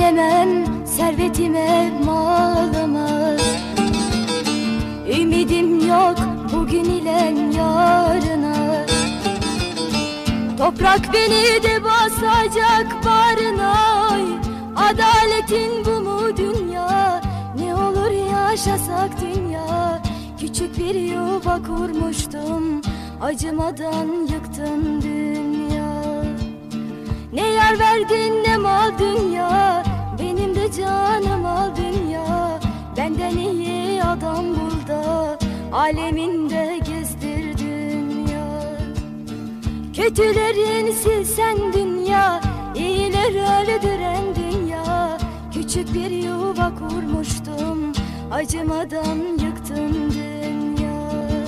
Güvenemem servetime, malıma. Ümidim yok bugün ile yarına. Toprak beni de basacak bağrına. Adaletin bu mu dünya? Ne olur yaşasak dünya. Küçük bir yuva kurmuştum, acımadan yıktın dünya. Ne yar verdin ne mal dünya, benim de canım al dünya. Benden iyi adam burada, aleminde gezdir dünya. Kötülerin silsen dünya, iyileri öldüren dünya. Küçük bir yuva kurmuştum, acımadan yıktın dünya.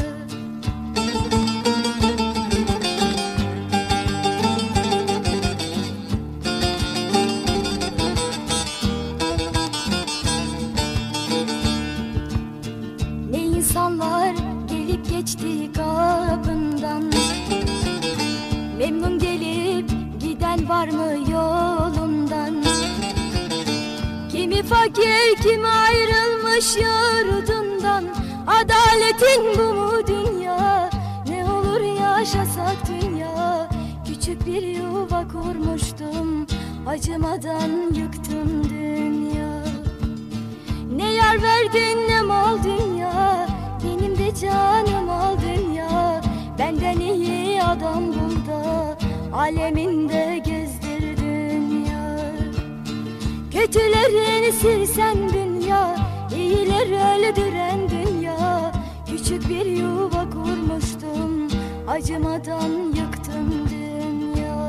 Ne insanlar gelip geçti kapından, memnun gelip giden var mı yolundan? Kimi fakir, kimi ayrılmış yurdundan. Adaletin bu mu dünya? Ne olur yaşasak dünya. Küçük bir yuva kurmuştum, acımadan yıktım dünya. Ne yar verdin ne mal dünya, benim de canım al dünya. Benden iyi adam burada, aleminde gezdir dünya. Kötülerini silsen dünya, iyileri öldüren dünya. Küçük bir yuva kurmuştum, acımadan yıktım dünya.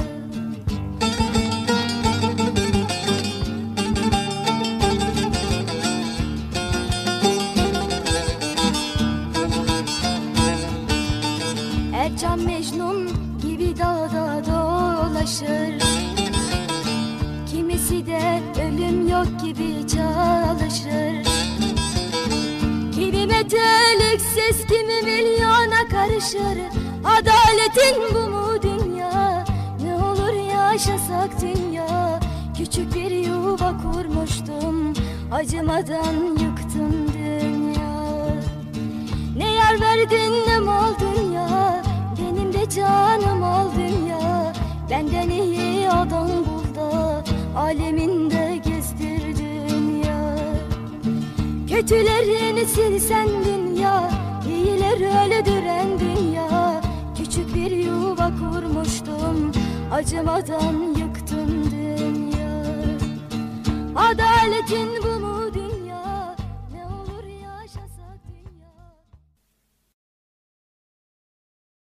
Ercan Mecnun gibi dağda dolaşır, kimisi de ölüm yok gibi çalışır. Kimi meteliksiz, kimi milyona karışır. Adaletin bu mu dünya? Ne olur yaşasak dünya. Küçük bir yuva kurmuştum, acımadan yıktım dünya. Ne yar verdin ne mal dünya, benim de canım al dünya. Benden iyi adam burada, aleminde gezdir dünya. Kötülerini silsen dünya, iyileri öldüren dünya. Küçük bir yuva kurmuştum, acımadan yıktım dünya. Adaletin